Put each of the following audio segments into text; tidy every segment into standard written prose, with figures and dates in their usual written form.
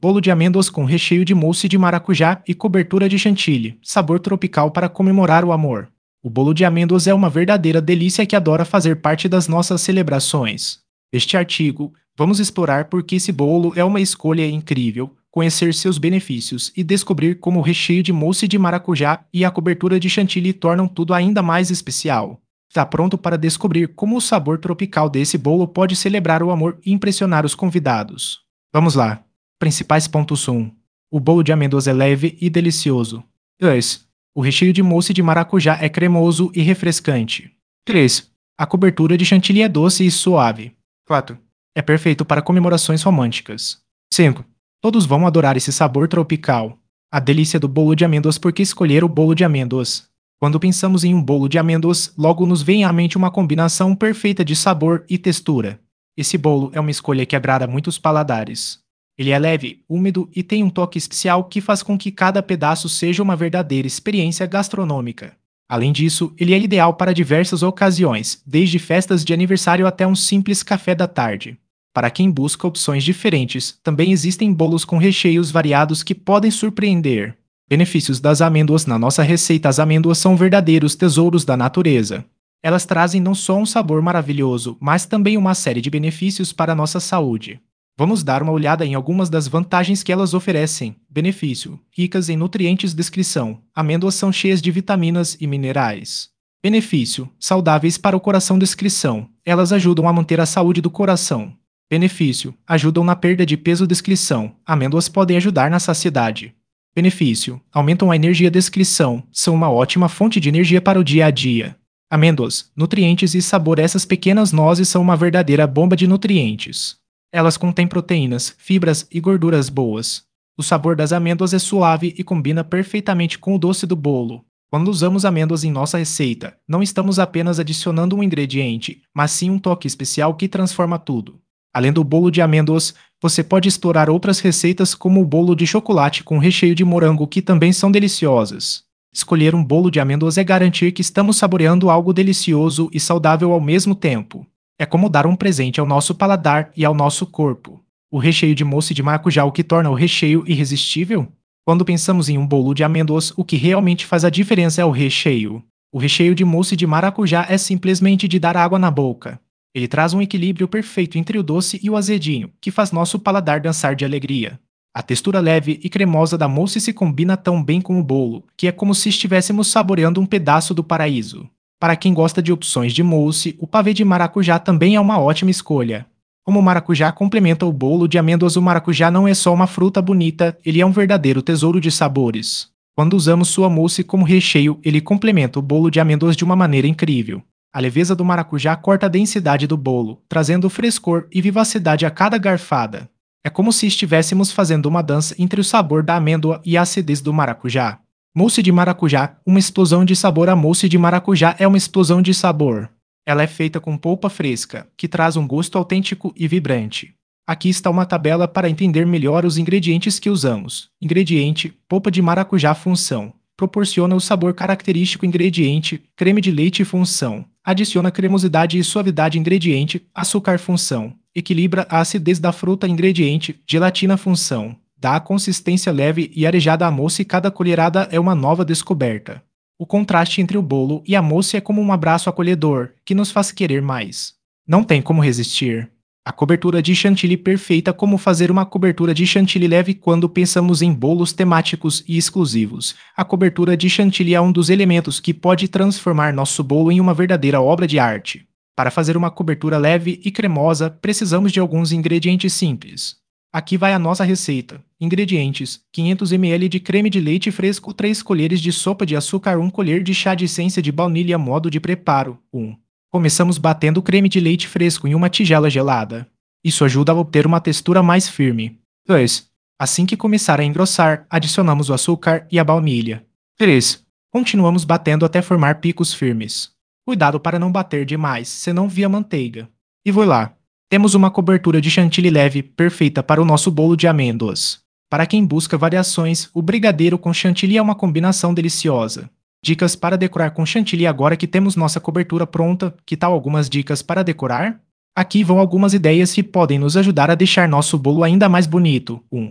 Bolo de amêndoas com recheio de mousse de maracujá e cobertura de chantilly, sabor tropical para comemorar o amor. O bolo de amêndoas é uma verdadeira delícia que adora fazer parte das nossas celebrações. Neste artigo, vamos explorar por que esse bolo é uma escolha incrível, conhecer seus benefícios e descobrir como o recheio de mousse de maracujá e a cobertura de chantilly tornam tudo ainda mais especial. Está pronto para descobrir como o sabor tropical desse bolo pode celebrar o amor e impressionar os convidados? Vamos lá! Principais pontos 1. O bolo de amêndoas é leve e delicioso. 2. O recheio de mousse de maracujá é cremoso e refrescante. 3. A cobertura de chantilly é doce e suave. 4. É perfeito para comemorações românticas. 5. Todos vão adorar esse sabor tropical. A delícia do bolo de amêndoas. Por que escolher o bolo de amêndoas? Quando pensamos em um bolo de amêndoas, logo nos vem à mente uma combinação perfeita de sabor e textura. Esse bolo é uma escolha que agrada muitos paladares. Ele é leve, úmido e tem um toque especial que faz com que cada pedaço seja uma verdadeira experiência gastronômica. Além disso, ele é ideal para diversas ocasiões, desde festas de aniversário até um simples café da tarde. Para quem busca opções diferentes, também existem bolos com recheios variados que podem surpreender. Benefícios das amêndoas. Na nossa receita, as amêndoas são verdadeiros tesouros da natureza. Elas trazem não só um sabor maravilhoso, mas também uma série de benefícios para a nossa saúde. Vamos dar uma olhada em algumas das vantagens que elas oferecem. Benefício: ricas em nutrientes. Descrição: amêndoas são cheias de vitaminas e minerais. Benefício: saudáveis para o coração. Descrição: elas ajudam a manter a saúde do coração. Benefício: ajudam na perda de peso. Descrição: amêndoas podem ajudar na saciedade. Benefício: aumentam a energia. Descrição: são uma ótima fonte de energia para o dia a dia. Amêndoas, nutrientes e sabor. Essas pequenas nozes são uma verdadeira bomba de nutrientes. Elas contêm proteínas, fibras e gorduras boas. O sabor das amêndoas é suave e combina perfeitamente com o doce do bolo. Quando usamos amêndoas em nossa receita, não estamos apenas adicionando um ingrediente, mas sim um toque especial que transforma tudo. Além do bolo de amêndoas, você pode explorar outras receitas como o bolo de chocolate com recheio de morango, que também são deliciosas. Escolher um bolo de amêndoas é garantir que estamos saboreando algo delicioso e saudável ao mesmo tempo. É como dar um presente ao nosso paladar e ao nosso corpo. O recheio de mousse de maracujá. O que torna o recheio irresistível? Quando pensamos em um bolo de amêndoas, o que realmente faz a diferença é o recheio. O recheio de mousse de maracujá é simplesmente de dar água na boca. Ele traz um equilíbrio perfeito entre o doce e o azedinho, que faz nosso paladar dançar de alegria. A textura leve e cremosa da mousse se combina tão bem com o bolo, que é como se estivéssemos saboreando um pedaço do paraíso. Para quem gosta de opções de mousse, o pavê de maracujá também é uma ótima escolha. Como o maracujá complementa o bolo de amêndoas, o maracujá não é só uma fruta bonita, ele é um verdadeiro tesouro de sabores. Quando usamos sua mousse como recheio, ele complementa o bolo de amêndoas de uma maneira incrível. A leveza do maracujá corta a densidade do bolo, trazendo frescor e vivacidade a cada garfada. É como se estivéssemos fazendo uma dança entre o sabor da amêndoa e a acidez do maracujá. Mousse de maracujá, uma explosão de sabor. A mousse de maracujá é uma explosão de sabor. Ela é feita com polpa fresca, que traz um gosto autêntico e vibrante. Aqui está uma tabela para entender melhor os ingredientes que usamos. Ingrediente: polpa de maracujá. Função: proporciona o sabor característico. Ingrediente: creme de leite. Função: adiciona cremosidade e suavidade. Ingrediente: açúcar. Função: equilibra a acidez da fruta. Ingrediente: gelatina. Função: dá a consistência leve e arejada à mousse. Cada colherada é uma nova descoberta. O contraste entre o bolo e a mousse é como um abraço acolhedor, que nos faz querer mais. Não tem como resistir. A cobertura de chantilly perfeita. Como fazer uma cobertura de chantilly leve? Quando pensamos em bolos temáticos e exclusivos, a cobertura de chantilly é um dos elementos que pode transformar nosso bolo em uma verdadeira obra de arte. Para fazer uma cobertura leve e cremosa, precisamos de alguns ingredientes simples. Aqui vai a nossa receita. Ingredientes: 500 ml de creme de leite fresco, 3 colheres de sopa de açúcar, 1 colher de chá de essência de baunilha. Modo de preparo: 1. Começamos batendo o creme de leite fresco em uma tigela gelada. Isso ajuda a obter uma textura mais firme. 2. Assim que começar a engrossar, adicionamos o açúcar e a baunilha. 3. Continuamos batendo até formar picos firmes. Cuidado para não bater demais, senão via manteiga. E voilá! Temos uma cobertura de chantilly leve, perfeita para o nosso bolo de amêndoas. Para quem busca variações, o brigadeiro com chantilly é uma combinação deliciosa. Dicas para decorar com chantilly. Agora que temos nossa cobertura pronta, que tal algumas dicas para decorar? Aqui vão algumas ideias que podem nos ajudar a deixar nosso bolo ainda mais bonito. 1.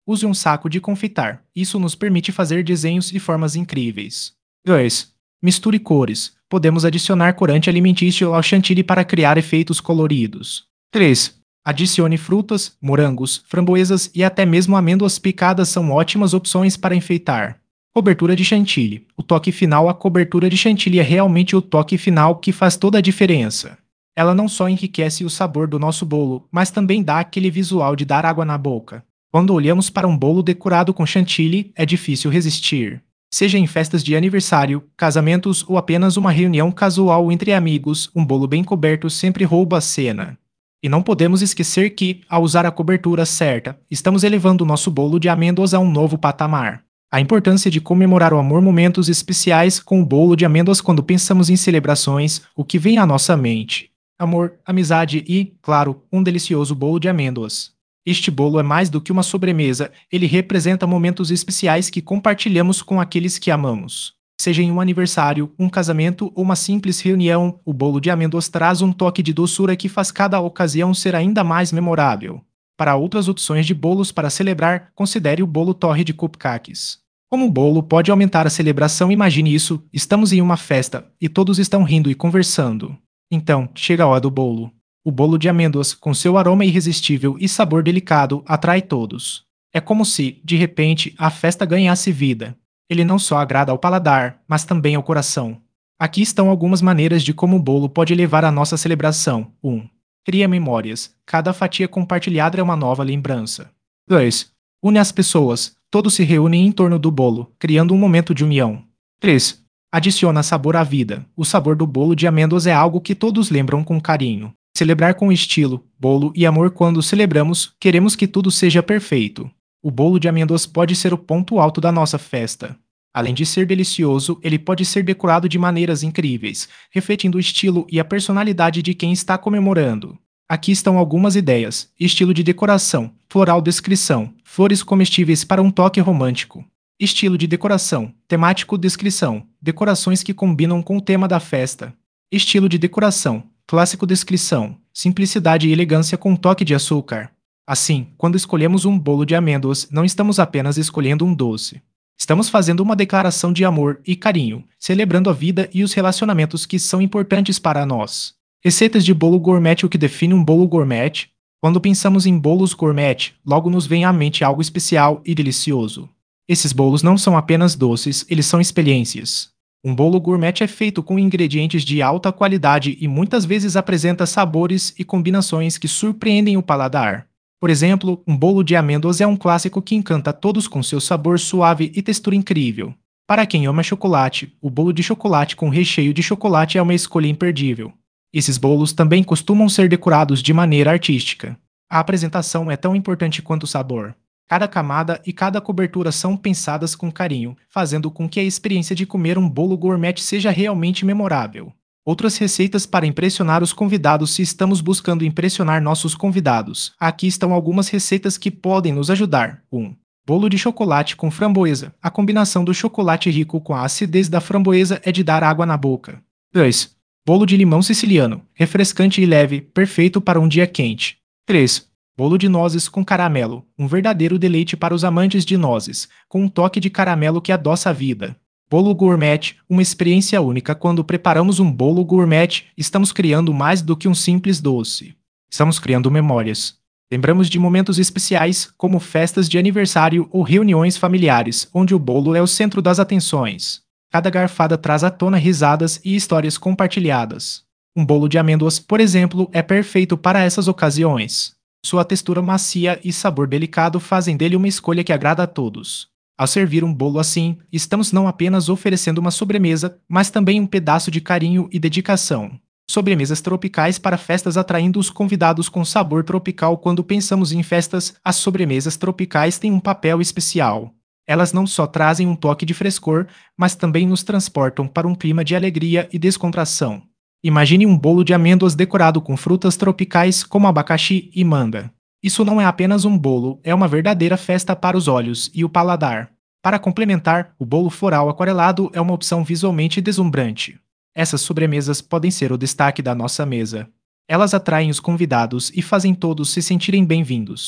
Use um saco de confitar. Isso nos permite fazer desenhos e formas incríveis. 2. Misture cores. Podemos adicionar corante alimentício ao chantilly para criar efeitos coloridos. 3. Adicione frutas, morangos, framboesas e até mesmo amêndoas picadas são ótimas opções para enfeitar. Cobertura de chantilly. O toque final. A cobertura de chantilly é realmente o toque final que faz toda a diferença. Ela não só enriquece o sabor do nosso bolo, mas também dá aquele visual de dar água na boca. Quando olhamos para um bolo decorado com chantilly, é difícil resistir. Seja em festas de aniversário, casamentos ou apenas uma reunião casual entre amigos, um bolo bem coberto sempre rouba a cena. E não podemos esquecer que, ao usar a cobertura certa, estamos elevando o nosso bolo de amêndoas a um novo patamar. A importância de comemorar o amor, momentos especiais com o bolo de amêndoas. Quando pensamos em celebrações, o que vem à nossa mente? Amor, amizade e, claro, um delicioso bolo de amêndoas. Este bolo é mais do que uma sobremesa, ele representa momentos especiais que compartilhamos com aqueles que amamos. Seja em um aniversário, um casamento ou uma simples reunião, o bolo de amêndoas traz um toque de doçura que faz cada ocasião ser ainda mais memorável. Para outras opções de bolos para celebrar, considere o bolo torre de cupcakes. Como o bolo pode aumentar a celebração? Imagine isso, estamos em uma festa e todos estão rindo e conversando. Então, chega a hora do bolo. O bolo de amêndoas, com seu aroma irresistível e sabor delicado, atrai todos. É como se, de repente, a festa ganhasse vida. Ele não só agrada ao paladar, mas também ao coração. Aqui estão algumas maneiras de como o bolo pode levar a nossa celebração. 1. Cria memórias. Cada fatia compartilhada é uma nova lembrança. 2. Une as pessoas. Todos se reúnem em torno do bolo, criando um momento de união. 3. Adiciona sabor à vida. O sabor do bolo de amêndoas é algo que todos lembram com carinho. Celebrar com estilo, bolo e amor. Quando celebramos, queremos que tudo seja perfeito. O bolo de amêndoas pode ser o ponto alto da nossa festa. Além de ser delicioso, ele pode ser decorado de maneiras incríveis, refletindo o estilo e a personalidade de quem está comemorando. Aqui estão algumas ideias: estilo de decoração, floral, descrição, flores comestíveis para um toque romântico. Estilo de decoração, temático, descrição, decorações que combinam com o tema da festa. Estilo de decoração, clássico, descrição, simplicidade e elegância com um toque de açúcar. Assim, quando escolhemos um bolo de amêndoas, não estamos apenas escolhendo um doce. Estamos fazendo uma declaração de amor e carinho, celebrando a vida e os relacionamentos que são importantes para nós. Receitas de bolo gourmet. O que define um bolo gourmet? Quando pensamos em bolos gourmet, logo nos vem à mente algo especial e delicioso. Esses bolos não são apenas doces, eles são experiências. Um bolo gourmet é feito com ingredientes de alta qualidade e muitas vezes apresenta sabores e combinações que surpreendem o paladar. Por exemplo, um bolo de amêndoas é um clássico que encanta todos com seu sabor suave e textura incrível. Para quem ama chocolate, o bolo de chocolate com recheio de chocolate é uma escolha imperdível. Esses bolos também costumam ser decorados de maneira artística. A apresentação é tão importante quanto o sabor. Cada camada e cada cobertura são pensadas com carinho, fazendo com que a experiência de comer um bolo gourmet seja realmente memorável. Outras receitas para impressionar os convidados. Se estamos buscando impressionar nossos convidados, aqui estão algumas receitas que podem nos ajudar. 1. Bolo de chocolate com framboesa. A combinação do chocolate rico com a acidez da framboesa é de dar água na boca. 2. Bolo de limão siciliano. Refrescante e leve, perfeito para um dia quente. 3. Bolo de nozes com caramelo. Um verdadeiro deleite para os amantes de nozes, com um toque de caramelo que adoça a vida. Bolo gourmet, uma experiência única. Quando preparamos um bolo gourmet, estamos criando mais do que um simples doce. Estamos criando memórias. Lembramos de momentos especiais, como festas de aniversário ou reuniões familiares, onde o bolo é o centro das atenções. Cada garfada traz à tona risadas e histórias compartilhadas. Um bolo de amêndoas, por exemplo, é perfeito para essas ocasiões. Sua textura macia e sabor delicado fazem dele uma escolha que agrada a todos. Ao servir um bolo assim, estamos não apenas oferecendo uma sobremesa, mas também um pedaço de carinho e dedicação. Sobremesas tropicais para festas, atraindo os convidados com sabor tropical. Quando pensamos em festas, as sobremesas tropicais têm um papel especial. Elas não só trazem um toque de frescor, mas também nos transportam para um clima de alegria e descontração. Imagine um bolo de amêndoas decorado com frutas tropicais como abacaxi e manga. Isso não é apenas um bolo, é uma verdadeira festa para os olhos e o paladar. Para complementar, o bolo floral aquarelado é uma opção visualmente deslumbrante. Essas sobremesas podem ser o destaque da nossa mesa. Elas atraem os convidados e fazem todos se sentirem bem-vindos.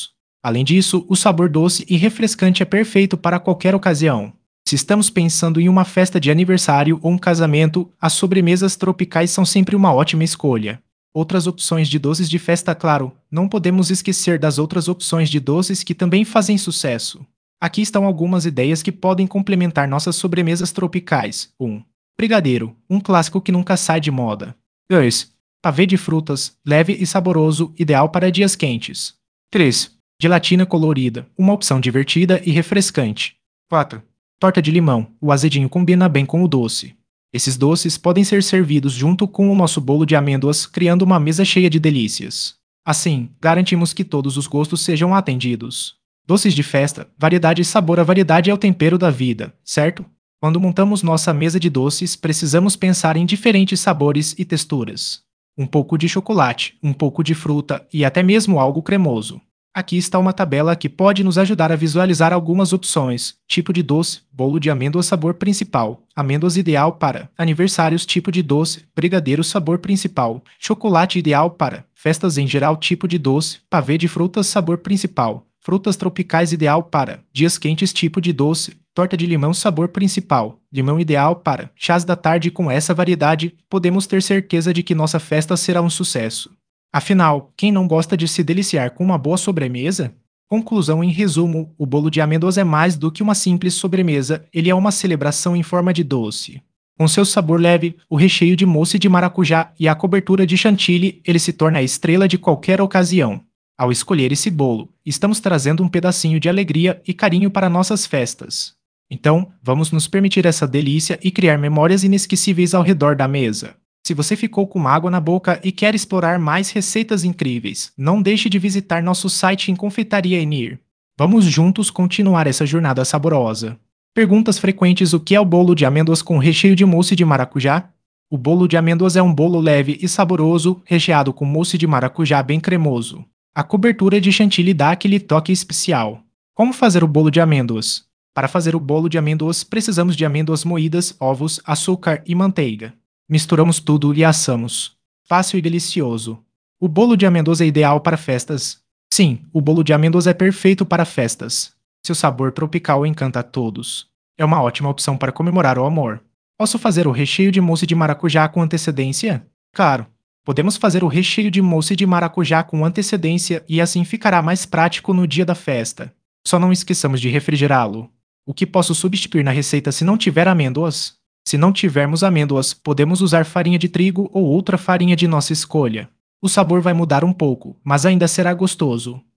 Além disso, o sabor doce e refrescante é perfeito para qualquer ocasião. Se estamos pensando em uma festa de aniversário ou um casamento, as sobremesas tropicais são sempre uma ótima escolha. Outras opções de doces de festa, claro, não podemos esquecer das outras opções de doces que também fazem sucesso. Aqui estão algumas ideias que podem complementar nossas sobremesas tropicais. 1. Brigadeiro, um clássico que nunca sai de moda. 2. Pavê de frutas, leve e saboroso, ideal para dias quentes. 3. Gelatina colorida, uma opção divertida e refrescante. 4. Torta de limão, o azedinho combina bem com o doce. Esses doces podem ser servidos junto com o nosso bolo de amêndoas, criando uma mesa cheia de delícias. Assim, garantimos que todos os gostos sejam atendidos. Doces de festa, variedade e sabor. A variedade é o tempero da vida, certo? Quando montamos nossa mesa de doces, precisamos pensar em diferentes sabores e texturas. Um pouco de chocolate, um pouco de fruta e até mesmo algo cremoso. Aqui está uma tabela que pode nos ajudar a visualizar algumas opções. Tipo de doce, bolo de amêndoas sabor principal, amêndoas ideal para aniversários tipo de doce, brigadeiro sabor principal, chocolate ideal para festas em geral tipo de doce, pavê de frutas sabor principal, frutas tropicais ideal para dias quentes tipo de doce, torta de limão sabor principal, limão ideal para chás da tarde. Com essa variedade, podemos ter certeza de que nossa festa será um sucesso. Afinal, quem não gosta de se deliciar com uma boa sobremesa? Conclusão: em resumo, o bolo de amêndoas é mais do que uma simples sobremesa, ele é uma celebração em forma de doce. Com seu sabor leve, o recheio de mousse de maracujá e a cobertura de chantilly, ele se torna a estrela de qualquer ocasião. Ao escolher esse bolo, estamos trazendo um pedacinho de alegria e carinho para nossas festas. Então, vamos nos permitir essa delícia e criar memórias inesquecíveis ao redor da mesa. Se você ficou com água na boca e quer explorar mais receitas incríveis, não deixe de visitar nosso site em Confeitaria Enir. Vamos juntos continuar essa jornada saborosa. Perguntas frequentes: o que é o bolo de amêndoas com recheio de mousse de maracujá? O bolo de amêndoas é um bolo leve e saboroso, recheado com mousse de maracujá bem cremoso. A cobertura de chantilly dá aquele toque especial. Como fazer o bolo de amêndoas? Para fazer o bolo de amêndoas, precisamos de amêndoas moídas, ovos, açúcar e manteiga. Misturamos tudo e assamos. Fácil e delicioso. O bolo de amêndoas é ideal para festas. Sim, o bolo de amêndoas é perfeito para festas. Seu sabor tropical encanta a todos. É uma ótima opção para comemorar o amor. Posso fazer o recheio de mousse de maracujá com antecedência? Claro. Podemos fazer o recheio de mousse de maracujá com antecedência e assim ficará mais prático no dia da festa. Só não esqueçamos de refrigerá-lo. O que posso substituir na receita se não tiver amêndoas? Se não tivermos amêndoas, podemos usar farinha de trigo ou outra farinha de nossa escolha. O sabor vai mudar um pouco, mas ainda será gostoso.